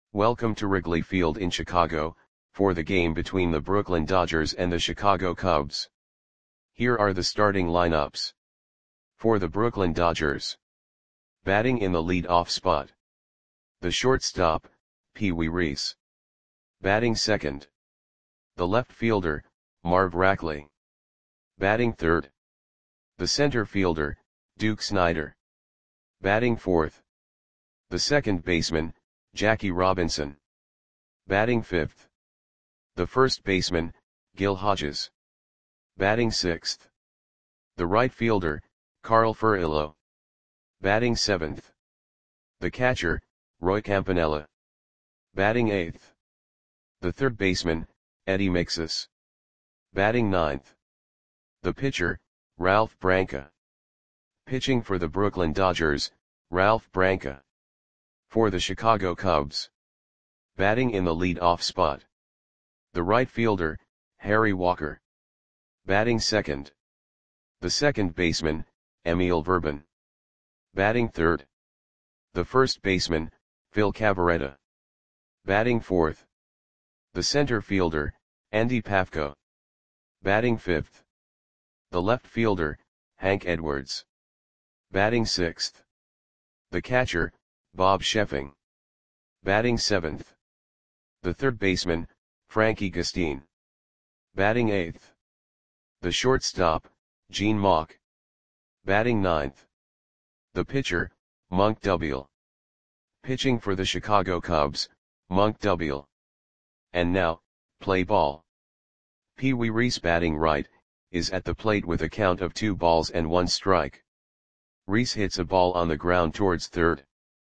Welcome to Wrigley Field in Chicago, for the game between the Brooklyn Dodgers and the Chicago Cubs. Here are the starting lineups. For the Brooklyn Dodgers. Batting in the lead-off spot. The shortstop, Pee Wee Reese. Batting second. The left fielder, Marv Rackley. Batting third. The center fielder, Duke Snider. Batting fourth. The second baseman, Jackie Robinson. Batting fifth. The first baseman, Gil Hodges. Batting sixth. The right fielder, Carl Furillo. Batting seventh. The catcher, Roy Campanella. Batting eighth. The third baseman, Eddie Mixus. Batting ninth. The pitcher, Ralph Branca. Pitching for the Brooklyn Dodgers, Ralph Branca. For the Chicago Cubs. Batting in the lead-off spot. The right fielder, Harry Walker. Batting second. The second baseman, Emil Verban. Batting third. The first baseman, Phil Cavarretta. Batting fourth. The center fielder, Andy Pafko. Batting fifth. The left fielder, Hank Edwards. Batting sixth. The catcher, Bob Sheffing. Batting seventh. The third baseman, Frankie Gustine. Batting eighth. The shortstop, Gene Mauch. Batting ninth. The pitcher, Monk Dubiel. Pitching for the Chicago Cubs, Monk Dubiel. And now, play ball. Pee Wee Reese batting right, is at the plate with a count of 2-1 strike. Reese hits a ball on the ground towards third.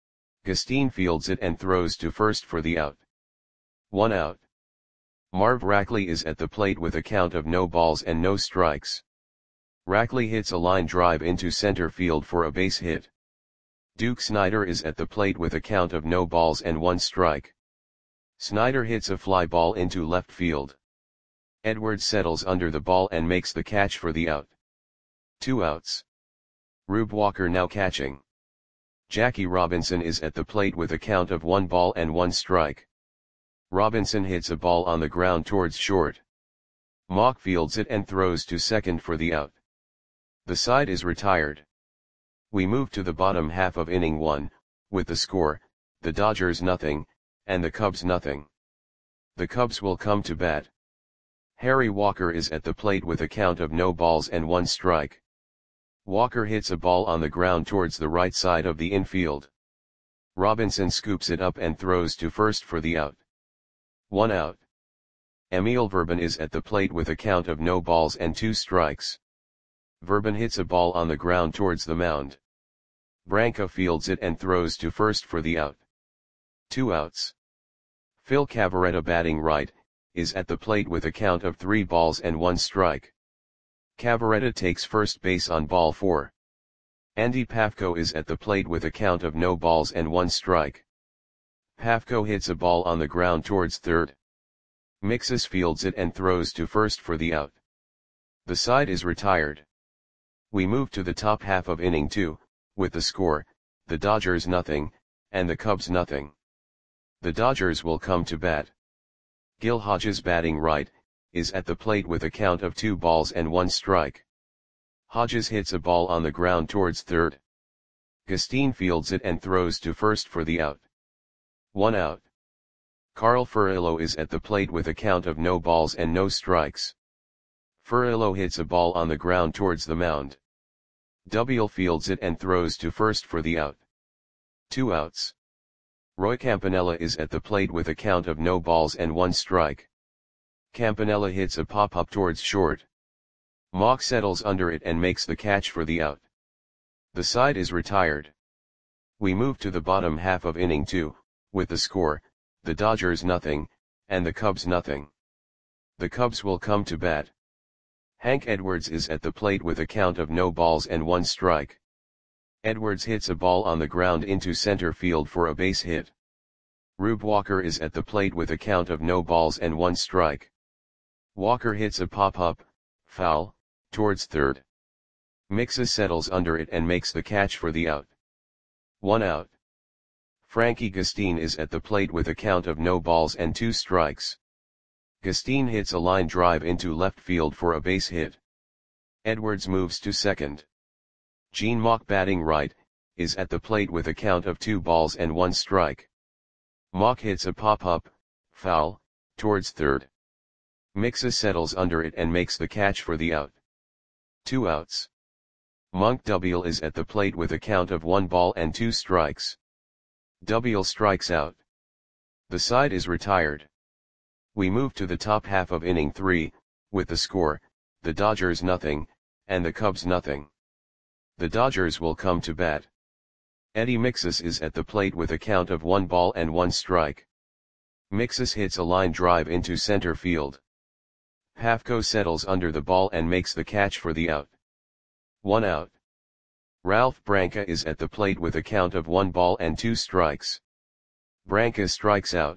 Gustine fields it and throws to first for the out. 1 out. Marv Rackley is at the plate with a count of no balls and no strikes. Rackley hits a line drive into center field for a base hit. Duke Snider is at the plate with a count of no balls and 1 strike. Snider hits a fly ball into left field. Edwards settles under the ball and makes the catch for the out. 2 outs. Rube Walker now catching. Jackie Robinson is at the plate with a count of 1-1 strike. Robinson hits a ball on the ground towards short. Mauch fields it and throws to second for the out. The side is retired. We move to the bottom half of inning 1, with the score, the Dodgers nothing, and the Cubs nothing. The Cubs will come to bat. Harry Walker is at the plate with a count of no balls and 1 strike. Walker hits a ball on the ground towards the right side of the infield. Robinson scoops it up and throws to first for the out. 1 out. Emil Verban is at the plate with a count of no balls and 2 strikes. Verban hits a ball on the ground towards the mound. Branca fields it and throws to first for the out. 2 outs. Phil Cavarretta batting right, is at the plate with a count of 3-1 strike. Cavarretta takes first base on ball 4. Andy Pafko is at the plate with a count of no balls and 1 strike. Pafko hits a ball on the ground towards third. Mixus fields it and throws to first for the out. The side is retired. We move to the top half of inning 2, with the score, the Dodgers nothing, and the Cubs nothing. The Dodgers will come to bat. Gil Hodges batting right, is at the plate with a count of 2-1 strike. Hodges hits a ball on the ground towards third. Gustine fields it and throws to first for the out. 1 out. Carl Furillo is at the plate with a count of no balls and no strikes. Furillo hits a ball on the ground towards the mound. Dubiel fields it and throws to first for the out. 2 outs. Roy Campanella is at the plate with a count of no balls and 1 strike. Campanella hits a pop-up towards short. Mauch settles under it and makes the catch for the out. The side is retired. We move to the bottom half of inning 2, with the score, the Dodgers nothing, and the Cubs nothing. The Cubs will come to bat. Hank Edwards is at the plate with a count of no balls and 1 strike. Edwards hits a ball on the ground into center field for a base hit. Rube Walker is at the plate with a count of no balls and 1 strike. Walker hits a pop-up, foul, towards third. Mixus settles under it and makes the catch for the out. 1 out. Frankie Gustin is at the plate with a count of no balls and 2 strikes. Gustin hits a line drive into left field for a base hit. Edwards moves to second. Gene Mauch, batting right, is at the plate with a count of 2 balls and 1 strike. Mauch hits a pop-up, foul, towards third. Mixus settles under it and makes the catch for the out. 2 outs. Monk Dubiel is at the plate with a count of 1 ball and 2 strikes. Dubiel strikes out. The side is retired. We move to the top half of inning 3, with the score, the Dodgers nothing, and the Cubs nothing. The Dodgers will come to bat. Eddie Mixus is at the plate with a count of 1 ball and 1 strike. Mixus hits a line drive into center field. Pafko settles under the ball and makes the catch for the out. 1 out. Ralph Branca is at the plate with a count of 1 ball and 2 strikes. Branca strikes out.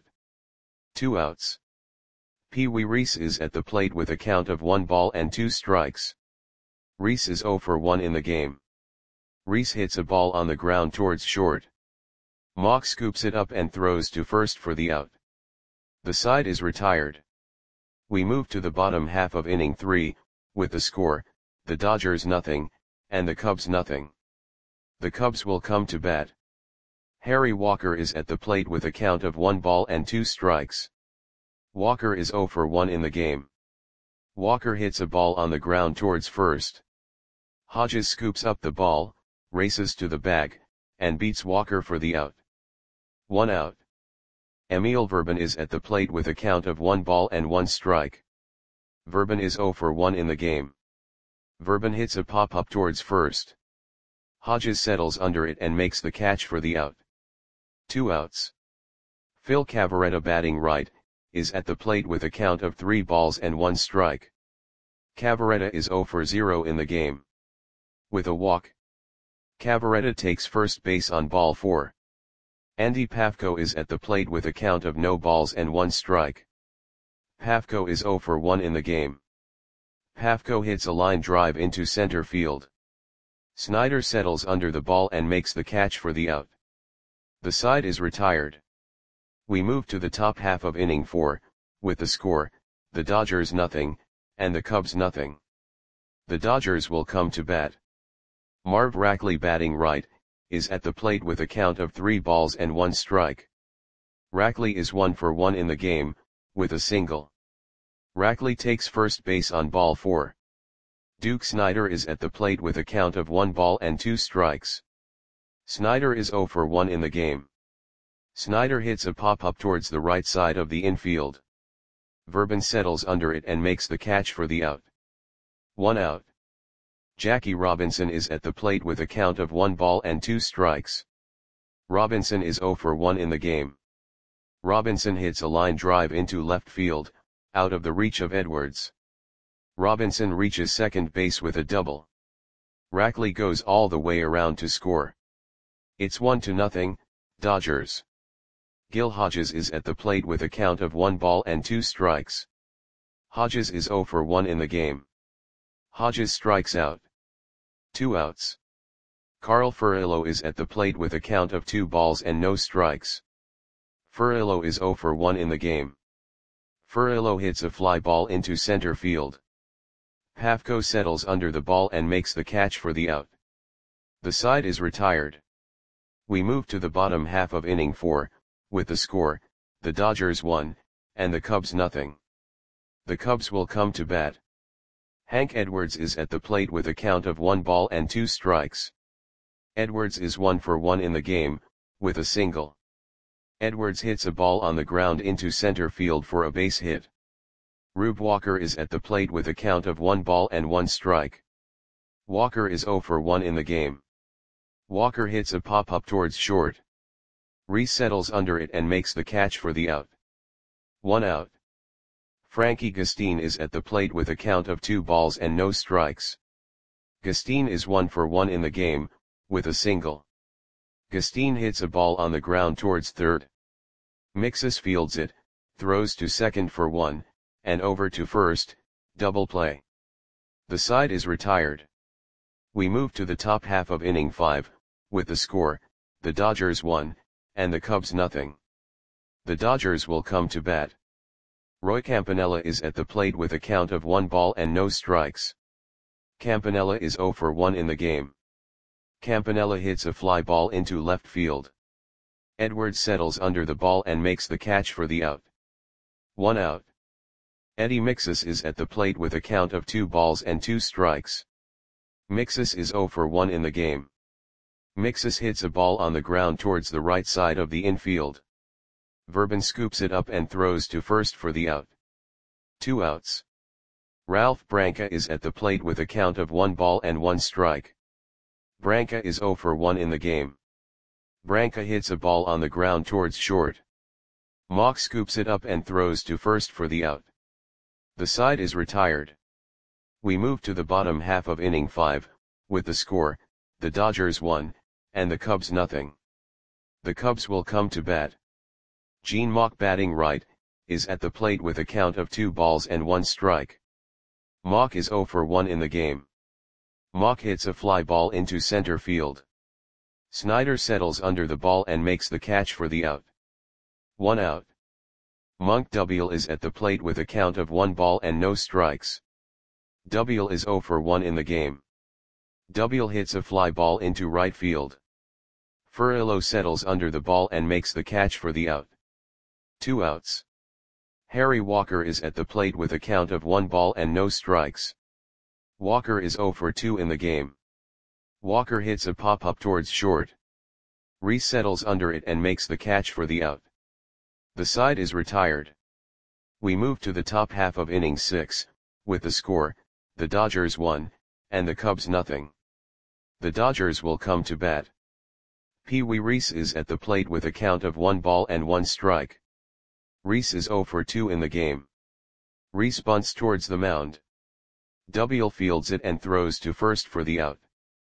2 outs. Pee Wee Reese is at the plate with a count of 1 ball and 2 strikes. Reese is 0 for 1 in the game. Reese hits a ball on the ground towards short. Mauch scoops it up and throws to first for the out. The side is retired. We move to the bottom half of inning 3, with the score, the Dodgers nothing, and the Cubs nothing. The Cubs will come to bat. Harry Walker is at the plate with a count of 1 ball and 2 strikes. Walker is 0 for 1 in the game. Walker hits a ball on the ground towards first. Hodges scoops up the ball, races to the bag, and beats Walker for the out. 1 out. Emil Verban is at the plate with a count of 1 ball and 1 strike. Verban is 0 for 1 in the game. Verban hits a pop-up towards first. Hodges settles under it and makes the catch for the out. 2 outs. Phil Cavarretta, batting right, is at the plate with a count of 3 balls and 1 strike. Cavarretta is 0 for 0 in the game. With a walk, Cavarretta takes first base on ball 4. Andy Pafko is at the plate with a count of no balls and 1 strike. Pafko is 0 for 1 in the game. Pafko hits a line drive into center field. Snyder settles under the ball and makes the catch for the out. The side is retired. We move to the top half of inning 4, with the score, the Dodgers nothing, and the Cubs nothing. The Dodgers will come to bat. Marv Rackley, batting right, is at the plate with a count of 3 balls and 1 strike. Rackley is 1 for 1 in the game, with a single. Rackley takes first base on ball 4. Duke Snyder is at the plate with a count of 1 ball and 2 strikes. Snyder is 0 for 1 in the game. Snyder hits a pop-up towards the right side of the infield. Verban settles under it and makes the catch for the out. 1 out. Jackie Robinson is at the plate with a count of 1 ball and 2 strikes. Robinson is 0 for 1 in the game. Robinson hits a line drive into left field, out of the reach of Edwards. Robinson reaches second base with a double. Rackley goes all the way around to score. It's 1-0, Dodgers. Gil Hodges is at the plate with a count of 1 ball and 2 strikes. Hodges is 0 for 1 in the game. Hodges strikes out. 2 outs. Carl Furillo is at the plate with a count of 2 balls and no strikes. Furillo is 0 for 1 in the game. Furillo hits a fly ball into center field. Pafko settles under the ball and makes the catch for the out. The side is retired. We move to the bottom half of inning 4, with the score, the Dodgers 1, and the Cubs nothing. The Cubs will come to bat. Hank Edwards is at the plate with a count of 1 ball and 2 strikes. Edwards is 1 for 1 in the game, with a single. Edwards hits a ball on the ground into center field for a base hit. Rube Walker is at the plate with a count of 1 ball and 1 strike. Walker is 0 for 1 in the game. Walker hits a pop-up towards short. Reese settles under it and makes the catch for the out. 1 out. Frankie Gustin is at the plate with a count of 2 balls and no strikes. Gustin is 1 for 1 in the game, with a single. Gustin hits a ball on the ground towards third. Mixus fields it, throws to second for 1, and over to first, double play. The side is retired. We move to the top half of inning 5, with the score, the Dodgers 1, and the Cubs nothing. The Dodgers will come to bat. Roy Campanella is at the plate with a count of 1 ball and no strikes. Campanella is 0 for 1 in the game. Campanella hits a fly ball into left field. Edwards settles under the ball and makes the catch for the out. 1 out. Eddie Mixas is at the plate with a count of 2 balls and 2 strikes. Mixas is 0 for 1 in the game. Mixas hits a ball on the ground towards the right side of the infield. Verban scoops it up and throws to first for the out. 2 outs. Ralph Branca is at the plate with a count of 1 ball and 1 strike. Branca is 0 for 1 in the game. Branca hits a ball on the ground towards short. Mock scoops it up and throws to first for the out. The side is retired. We move to the bottom half of inning 5, with the score, the Dodgers 1, and the Cubs nothing. The Cubs will come to bat. Gene Mauch, batting right, is at the plate with a count of 2 balls and 1 strike. Mauch is 0 for 1 in the game. Mauch hits a fly ball into center field. Snyder settles under the ball and makes the catch for the out. 1 out. Monk Double is at the plate with a count of 1 ball and no strikes. Double is 0 for 1 in the game. Double hits a fly ball into right field. Furillo settles under the ball and makes the catch for the out. 2 outs. Harry Walker is at the plate with a count of 1 ball and no strikes. Walker is 0 for 2 in the game. Walker hits a pop-up towards short. Reese settles under it and makes the catch for the out. The side is retired. We move to the top half of inning 6, with the score, the Dodgers 1, and the Cubs nothing. The Dodgers will come to bat. Pee Wee Reese is at the plate with a count of 1 ball and 1 strike. Reese is 0 for 2 in the game. Reese bunts towards the mound. Double fields it and throws to first for the out.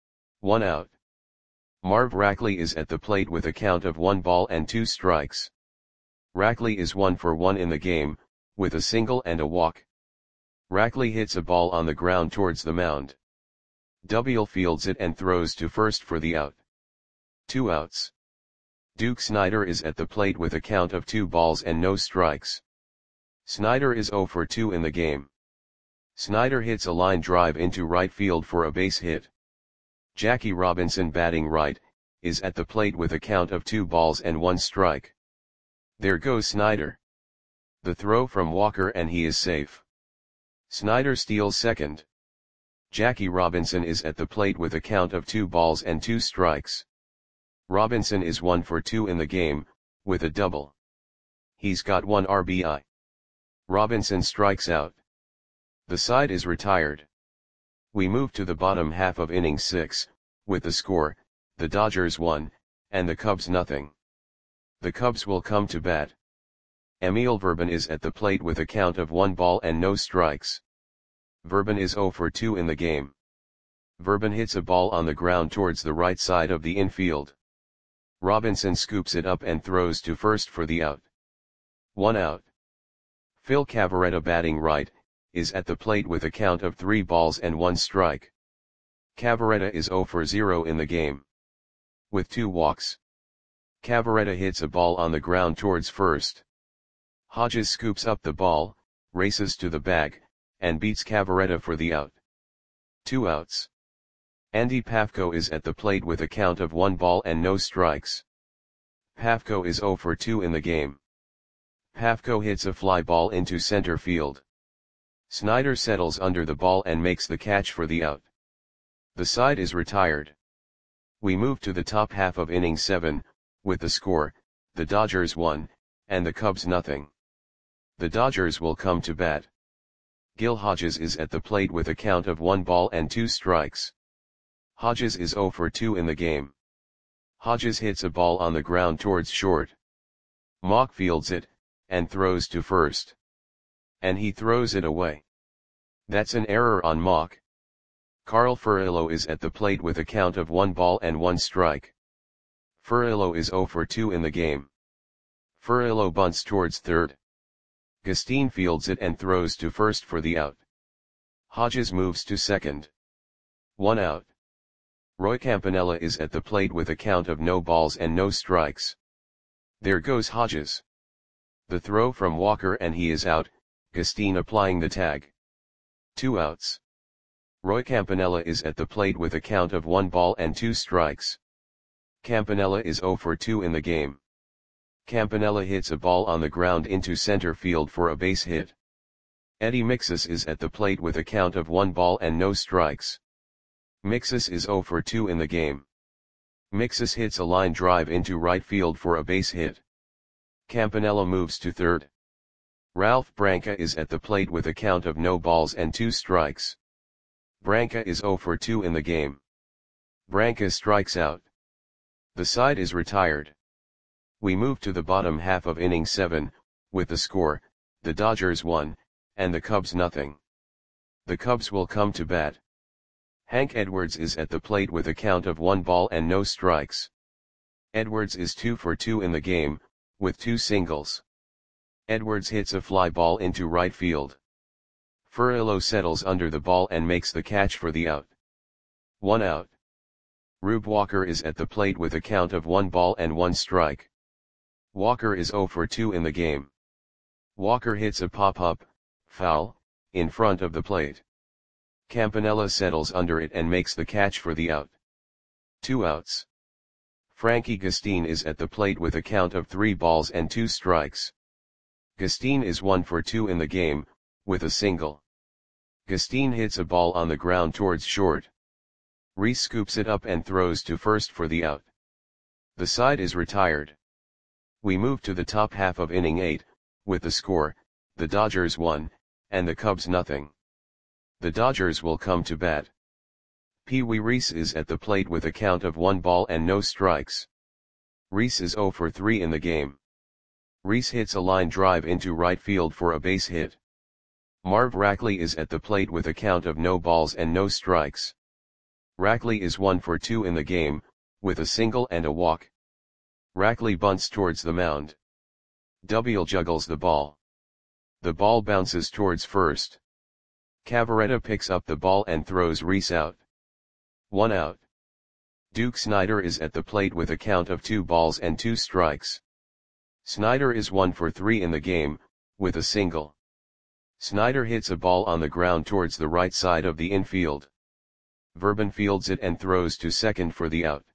1 out. Marv Rackley is at the plate with a count of 1 ball and 2 strikes. Rackley is 1 for 1 in the game, with a single and a walk. Rackley hits a ball on the ground towards the mound. Double fields it and throws to first for the out. 2 outs. Duke Snider is at the plate with a count of 2 balls and no strikes. Snider is 0 for 2 in the game. Snider hits a line drive into right field for a base hit. Jackie Robinson, batting right, is at the plate with a count of 2 balls and 1 strike. There goes Snider. The throw from Walker and he is safe. Snider steals second. Jackie Robinson is at the plate with a count of 2 balls and 2 strikes. Robinson is 1 for 2 in the game, with a double. He's got 1 RBI. Robinson strikes out. The side is retired. We move to the bottom half of inning 6, with the score, the Dodgers 1, and the Cubs nothing. The Cubs will come to bat. Emil Verban is at the plate with a count of 1 ball and no strikes. Verban is 0 for 2 in the game. Verban hits a ball on the ground towards the right side of the infield. Robinson scoops it up and throws to first for the out. 1 out. Phil Cavarretta, batting right, is at the plate with a count of 3 balls and 1 strike. Cavarretta is 0 for 0 in the game. With 2 walks. Cavarretta hits a ball on the ground towards first. Hodges scoops up the ball, races to the bag, and beats Cavarretta for the out. 2 outs. Andy Pafko is at the plate with a count of 1 ball and no strikes. Pafko is 0 for 2 in the game. Pafko hits a fly ball into center field. Snyder settles under the ball and makes the catch for the out. The side is retired. We move to the top half of inning 7, with the score, the Dodgers 1, and the Cubs nothing. The Dodgers will come to bat. Gil Hodges is at the plate with a count of 1 ball and 2 strikes. Hodges is 0 for 2 in the game. Hodges hits a ball on the ground towards short. Mauch fields it, and throws to first. And he throws it away. That's an error on Mauch. Carl Furillo is at the plate with a count of 1 ball and 1 strike. Furillo is 0 for 2 in the game. Furillo bunts towards third. Gustine fields it and throws to first for the out. Hodges moves to second. 1 out. Roy Campanella is at the plate with a count of no balls and no strikes. There goes Hodges. The throw from Walker and he is out, Gustin applying the tag. 2 outs. Roy Campanella is at the plate with a count of 1 ball and 2 strikes. Campanella is 0 for 2 in the game. Campanella hits a ball on the ground into center field for a base hit. Eddie Mixas is at the plate with a count of 1 ball and no strikes. Mixas is 0 for 2 in the game. Mixas hits a line drive into right field for a base hit. Campanella moves to third. Ralph Branca is at the plate with a count of no balls and 2 strikes. Branca is 0 for 2 in the game. Branca strikes out. The side is retired. We move to the bottom half of inning 7, with the score, the Dodgers 1, and the Cubs nothing. The Cubs will come to bat. Hank Edwards is at the plate with a count of 1 ball and no strikes. Edwards is 2 for 2 in the game, with 2 singles. Edwards hits a fly ball into right field. Furillo settles under the ball and makes the catch for the out. 1 out. Rube Walker is at the plate with a count of 1 ball and 1 strike. Walker is 0 for 2 in the game. Walker hits a pop-up, foul, in front of the plate. Campanella settles under it and makes the catch for the out. 2 outs. Frankie Gustin is at the plate with a count of 3 balls and 2 strikes. Gustin is 1 for 2 in the game, with a single. Gustin hits a ball on the ground towards short. Reese scoops it up and throws to first for the out. The side is retired. We move to the top half of inning 8, with the score, the Dodgers 1, and the Cubs nothing. The Dodgers will come to bat. Pee Wee Reese is at the plate with a count of 1 ball and no strikes. Reese is 0 for 3 in the game. Reese hits a line drive into right field for a base hit. Marv Rackley is at the plate with a count of no balls and no strikes. Rackley is 1 for 2 in the game, with a single and a walk. Rackley bunts towards the mound. Dobiel juggles the ball. The ball bounces towards first. Cavaretta picks up the ball and throws Reese out. 1 out. Duke Snider is at the plate with a count of 2 balls and 2 strikes. Snider is 1 for 3 in the game, with a single. Snider hits a ball on the ground towards the right side of the infield. Verban fields it and throws to second for the out.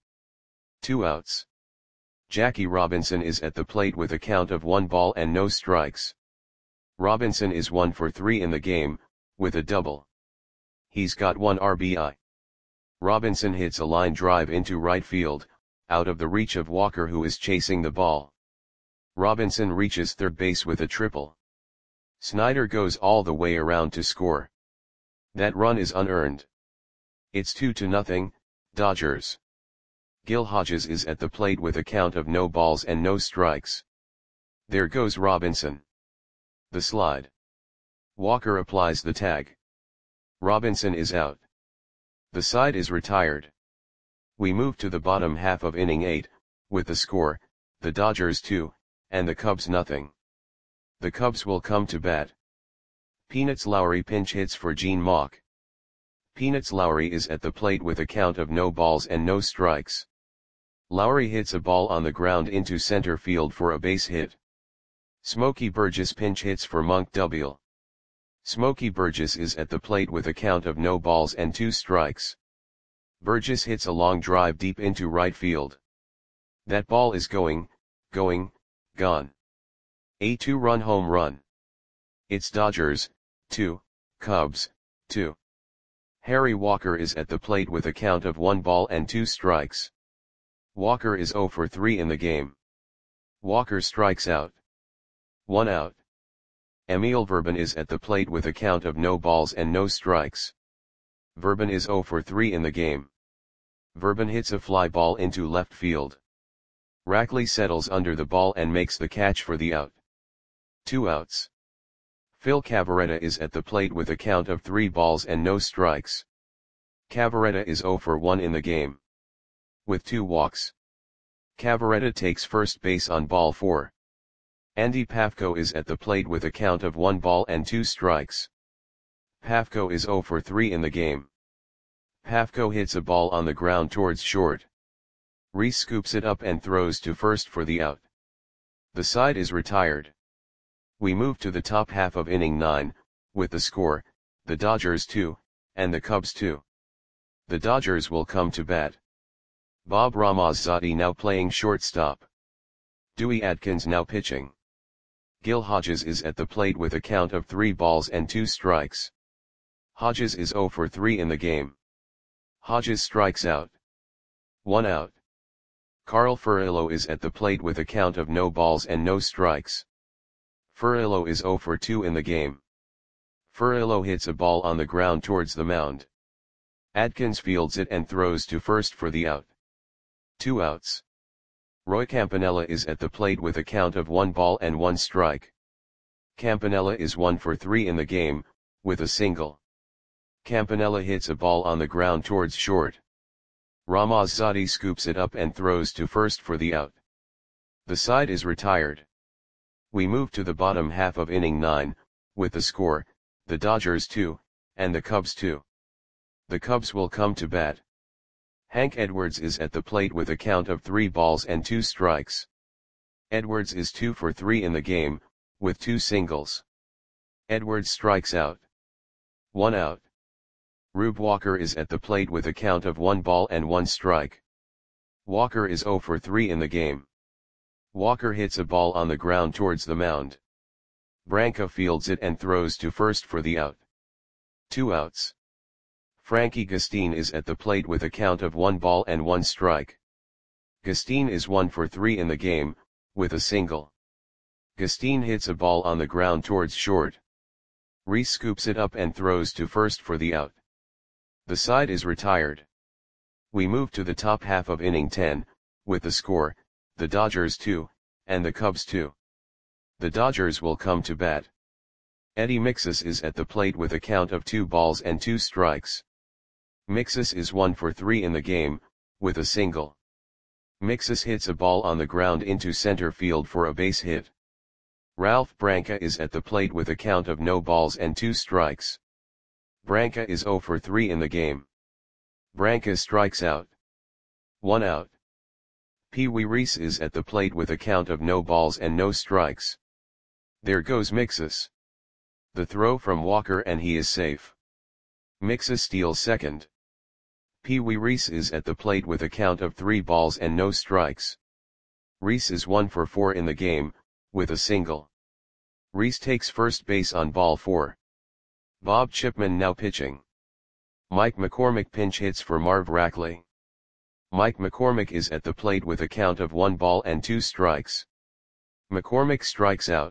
2 outs. Jackie Robinson is at the plate with a count of 1 ball and no strikes. Robinson is 1 for 3 in the game, with a double. He's got 1 RBI. Robinson hits a line drive into right field, out of the reach of Walker who is chasing the ball. Robinson reaches third base with a triple. Snider goes all the way around to score. That run is unearned. It's 2-0, Dodgers. Gil Hodges is at the plate with a count of no balls and no strikes. There goes Robinson. The slide. Walker applies the tag. Robinson is out. The side is retired. We move to the bottom half of inning 8, with the score, the Dodgers 2, and the Cubs nothing. The Cubs will come to bat. Peanuts Lowry pinch hits for Gene Mauch. Peanuts Lowry is at the plate with a count of no balls and no strikes. Lowry hits a ball on the ground into center field for a base hit. Smokey Burgess pinch hits for Monk Dobiel. Smokey Burgess is at the plate with a count of no balls and 2 strikes. Burgess hits a long drive deep into right field. That ball is gone. A 2-run home run. It's Dodgers, 2, Cubs, 2. Harry Walker is at the plate with a count of 1 ball and 2 strikes. Walker is 0 for 3 in the game. Walker strikes out. 1 out. Emil Verban is at the plate with a count of no balls and no strikes. Verban is 0 for 3 in the game. Verban hits a fly ball into left field. Rackley settles under the ball and makes the catch for the out. 2 outs. Phil Cavaretta is at the plate with a count of 3 balls and no strikes. Cavaretta is 0 for 1 in the game. With 2 walks. Cavaretta takes first base on ball 4. Andy Pafko is at the plate with a count of 1 ball and 2 strikes. Pafko is 0 for 3 in the game. Pafko hits a ball on the ground towards short. Reese scoops it up and throws to first for the out. The side is retired. We move to the top half of inning 9, with the score, the Dodgers 2, and the Cubs 2. The Dodgers will come to bat. Bob Ramazzati now playing shortstop. Dewey Adkins now pitching. Gil Hodges is at the plate with a count of 3 balls and 2 strikes. Hodges is 0 for 3 in the game. Hodges strikes out. 1 out. Carl Furillo is at the plate with a count of no balls and no strikes. Furillo is 0 for 2 in the game. Furillo hits a ball on the ground towards the mound. Adkins fields it and throws to first for the out. 2 outs. Roy Campanella is at the plate with a count of 1 ball and 1 strike. Campanella is 1 for 3 in the game, with a single. Campanella hits a ball on the ground towards short. Ramazzati scoops it up and throws to first for the out. The side is retired. We move to the bottom half of inning 9, with the score, the Dodgers 2, and the Cubs 2. The Cubs will come to bat. Hank Edwards is at the plate with a count of 3 balls and 2 strikes. Edwards is 2 for 3 in the game, with 2 singles. Edwards strikes out. 1 out. Rube Walker is at the plate with a count of 1 ball and 1 strike. Walker is 0 for 3 in the game. Walker hits a ball on the ground towards the mound. Branca fields it and throws to first for the out. 2 outs. Frankie Gustin is at the plate with a count of 1 ball and 1 strike. Gustin is 1 for 3 in the game, with a single. Gustin hits a ball on the ground towards short. Reese scoops it up and throws to first for the out. The side is retired. We move to the top half of inning 10, with the score, the Dodgers 2, and the Cubs 2. The Dodgers will come to bat. Eddie Mixus is at the plate with a count of 2 balls and 2 strikes. Mixus is 1 for 3 in the game, with a single. Mixus hits a ball on the ground into center field for a base hit. Ralph Branca is at the plate with a count of no balls and 2 strikes. Branca is 0 for 3 in the game. Branca strikes out. 1 out. Pee Wee Reese is at the plate with a count of no balls and no strikes. There goes Mixus. The throw from Walker and he is safe. Mixus steals second. Pee Wee Reese is at the plate with a count of 3 balls and no strikes. Reese is 1 for 4 in the game, with a single. Reese takes first base on ball 4. Bob Chipman now pitching. Mike McCormick pinch hits for Marv Rackley. Mike McCormick is at the plate with a count of 1 ball and 2 strikes. McCormick strikes out.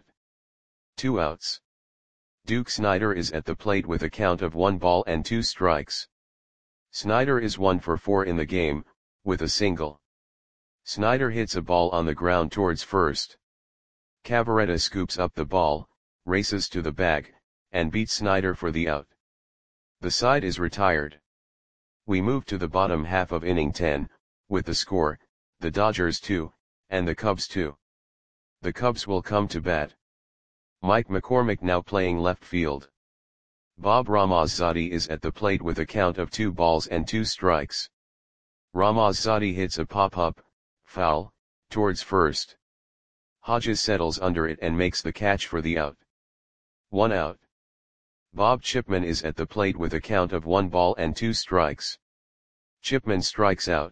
2 outs. Duke Snider is at the plate with a count of 1 ball and 2 strikes. Snider is 1 for 4 in the game, with a single. Snider hits a ball on the ground towards first. Cavaretta scoops up the ball, races to the bag, and beats Snider for the out. The side is retired. We move to the bottom half of inning 10, with the score, the Dodgers 2, and the Cubs 2. The Cubs will come to bat. Mike McCormick now playing left field. Bob Ramazzati is at the plate with a count of 2 balls and 2 strikes. Ramazzati hits a pop-up, foul, towards first. Hodges settles under it and makes the catch for the out. 1 out. Bob Chipman is at the plate with a count of 1 ball and 2 strikes. Chipman strikes out.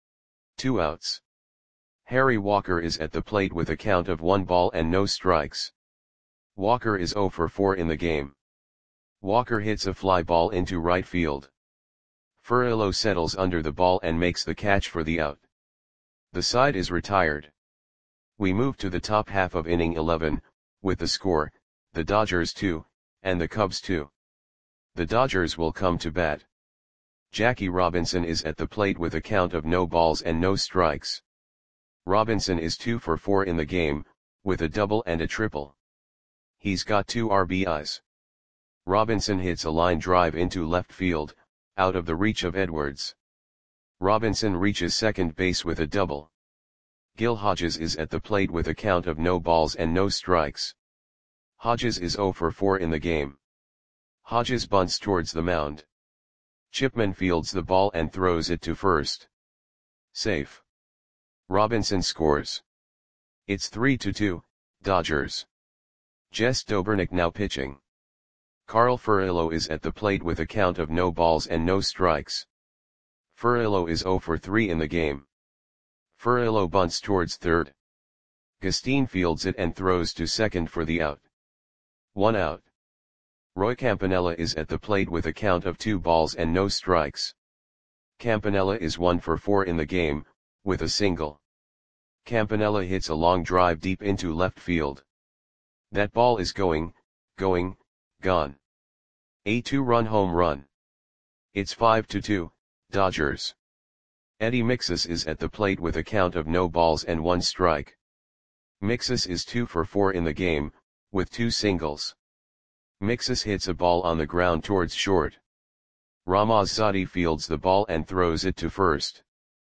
2 outs. Harry Walker is at the plate with a count of 1 ball and no strikes. Walker is 0 for 4 in the game. Walker hits a fly ball into right field. Furillo settles under the ball and makes the catch for the out. The side is retired. We move to the top half of inning 11, with the score, the Dodgers 2, and the Cubs 2. The Dodgers will come to bat. Jackie Robinson is at the plate with a count of no balls and no strikes. Robinson is 2 for 4 in the game, with a double and a triple. He's got 2 RBIs. Robinson hits a line drive into left field, out of the reach of Edwards. Robinson reaches second base with a double. Gil Hodges is at the plate with a count of no balls and no strikes. Hodges is 0 for 4 in the game. Hodges bunts towards the mound. Chipman fields the ball and throws it to first. Safe. Robinson scores. It's 3-2, Dodgers. Jess Dobrnik now pitching. Carl Furillo is at the plate with a count of no balls and no strikes. Furillo is 0 for 3 in the game. Furillo bunts towards third. Gustin fields it and throws to second for the out. 1 out. Roy Campanella is at the plate with a count of 2 balls and no strikes. Campanella is 1 for 4 in the game, with a single. Campanella hits a long drive deep into left field. That ball is going, gone. A 2-run home run. It's 5-2, Dodgers. Eddie Mixas is at the plate with a count of no balls and 1 strike. Mixas is 2 for 4 in the game, with 2 singles. Mixas hits a ball on the ground towards short. Ramazzati fields the ball and throws it to first.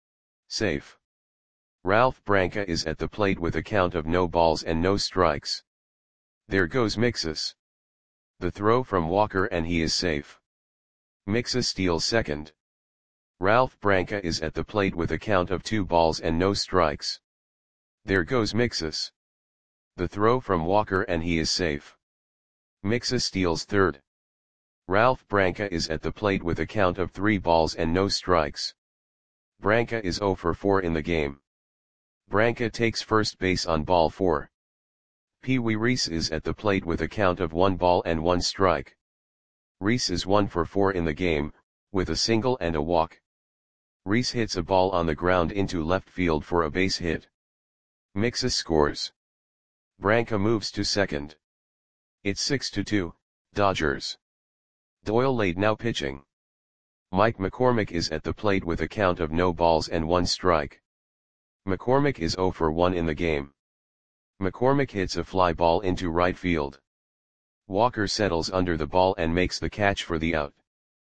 Safe. Ralph Branca is at the plate with a count of no balls and no strikes. There goes Mixas. The throw from Walker and he is safe. Mixas steals second. Ralph Branca is at the plate with a count of 2 balls and no strikes. There goes Mixas. The throw from Walker and he is safe. Mixas steals third. Ralph Branca is at the plate with a count of 3 balls and no strikes. Branca is 0 for 4 in the game. Branca takes first base on ball 4. Pee Wee Reese is at the plate with a count of 1 ball and 1 strike. Reese is 1 for 4 in the game, with a single and a walk. Reese hits a ball on the ground into left field for a base hit. Mixas scores. Branca moves to second. It's 6-2, Dodgers. Doyle Lade now pitching. Mike McCormick is at the plate with a count of no balls and 1 strike. McCormick is 0 for 1 in the game. McCormick hits a fly ball into right field. Walker settles under the ball and makes the catch for the out.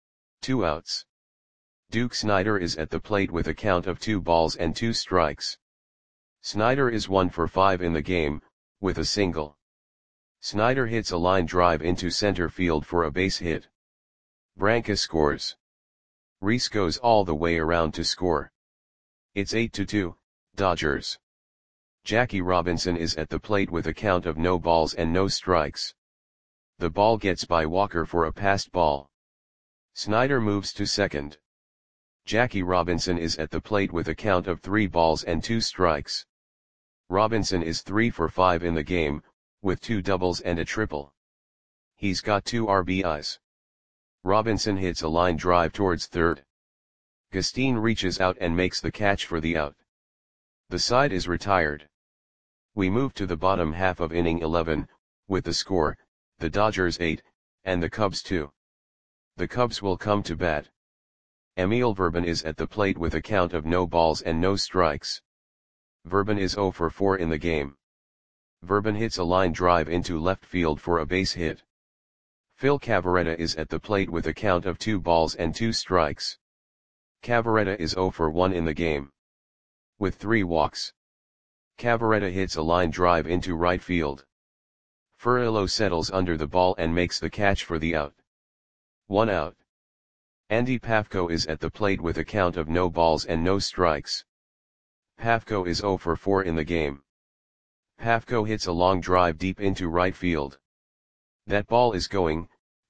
2 outs. Duke Snider is at the plate with a count of 2 balls and 2 strikes. Snider is 1 for 5 in the game, with a single. Snider hits a line drive into center field for a base hit. Branca scores. Reese goes all the way around to score. It's 8-2, Dodgers. Jackie Robinson is at the plate with a count of no balls and no strikes. The ball gets by Walker for a passed ball. Snider moves to second. Jackie Robinson is at the plate with a count of 3 balls and 2 strikes. Robinson is 3 for 5 in the game, with 2 doubles and a triple. He's got 2 RBIs. Robinson hits a line drive towards third. Gustin reaches out and makes the catch for the out. The side is retired. We move to the bottom half of inning 11, with the score, the Dodgers 8, and the Cubs 2. The Cubs will come to bat. Emil Verban is at the plate with a count of no balls and no strikes. Verban is 0 for 4 in the game. Verban hits a line drive into left field for a base hit. Phil Cavarretta is at the plate with a count of 2 balls and 2 strikes. Cavarretta is 0 for 1 in the game. With 3 walks. Cavarretta hits a line drive into right field. Furillo settles under the ball and makes the catch for the out. 1 out. Andy Pafko is at the plate with a count of no balls and no strikes. Pafko is 0 for 4 in the game. Pafko hits a long drive deep into right field. That ball is going,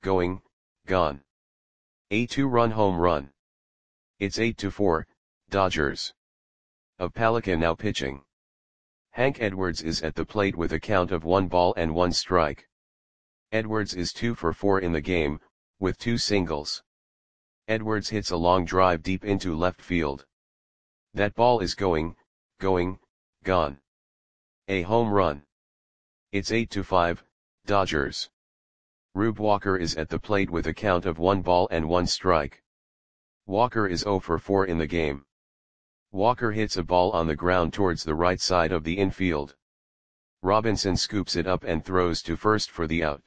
gone. A 2-run home run. It's 8-4, Dodgers. Palika now pitching. Hank Edwards is at the plate with a count of 1 ball and 1 strike. Edwards is 2 for 4 in the game, with 2 singles. Edwards hits a long drive deep into left field. That ball is going, gone. A home run. It's 8-5, Dodgers. Rube Walker is at the plate with a count of 1 ball and 1 strike. Walker is 0 for 4 in the game. Walker hits a ball on the ground towards the right side of the infield. Robinson scoops it up and throws to first for the out.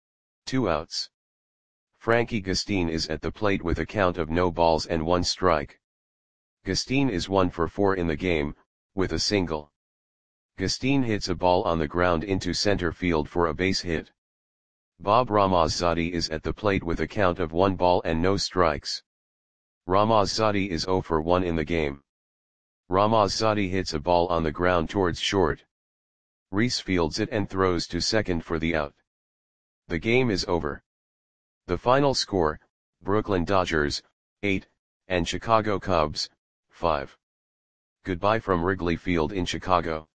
2 outs. Frankie Gustin is at the plate with a count of no balls and 1 strike. Gustin is 1 for 4 in the game, with a single. Gustin hits a ball on the ground into center field for a base hit. Bob Ramazzati is at the plate with a count of 1 ball and no strikes. Ramazzati is 0 for 1 in the game. Ramazzati hits a ball on the ground towards short. Rhys fields it and throws to second for the out. The game is over. The final score, Brooklyn Dodgers, 8, and Chicago Cubs, 5. Goodbye from Wrigley Field in Chicago.